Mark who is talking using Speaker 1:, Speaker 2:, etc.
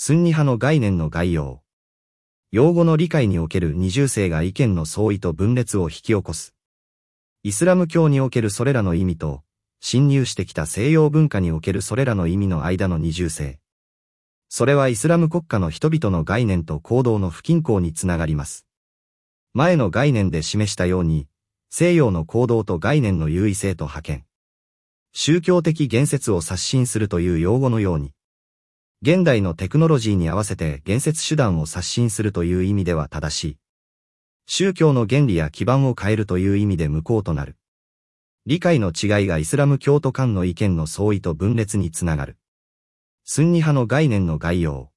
Speaker 1: スンニ派の概念の概要。用語の理解における二重性が意見の相違と分裂を引き起こす。イスラム教におけるそれらの意味と、侵入してきた西洋文化におけるそれらの意味の間の二重性。それはイスラム国家の人々の概念と行動の不均衡につながります。前の概念で示したように、西洋の行動と概念の優位性と覇権。宗教的言説を刷新するという用語のように、現代のテクノロジーに合わせて言説手段を刷新するという意味では正しい。宗教の原理や基盤を変えるという意味で無効となる。理解の違いがイスラム教徒間の意見の相違と分裂につながる。スンニ派の概念の概要。